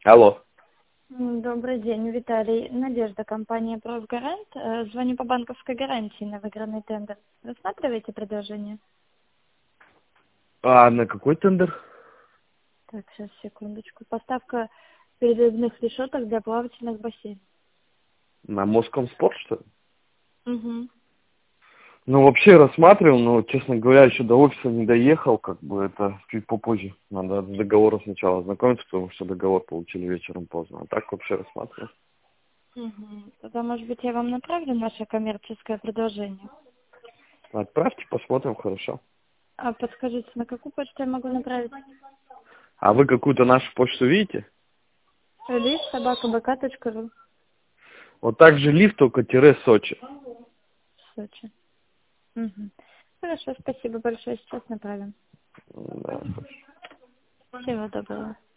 Алло. Добрый день, Виталий. Надежда, компания «Профгарант». Звоню по банковской гарантии на выигранный тендер. Рассматриваете предложение? А на какой тендер? Так, сейчас, секундочку. Поставка передвижных решеток для плавательных бассейнов. На Москомспорт, что ли? Угу. Ну, вообще рассматривал, но, честно говоря, еще до офиса не доехал, как бы это чуть попозже. Надо с договором сначала ознакомиться, потому что договор получили вечером поздно. А так вообще рассматривал. Угу. Тогда, может быть, я вам направлю наше коммерческое предложение. Отправьте, посмотрим, хорошо. А подскажите, на какую почту я могу направить? А вы какую-то нашу почту видите? list@bk.ru. Вот так же лифт, только тире Сочи. Сочи. Угу. Хорошо, спасибо большое. Сейчас направим. Да. Всего доброго.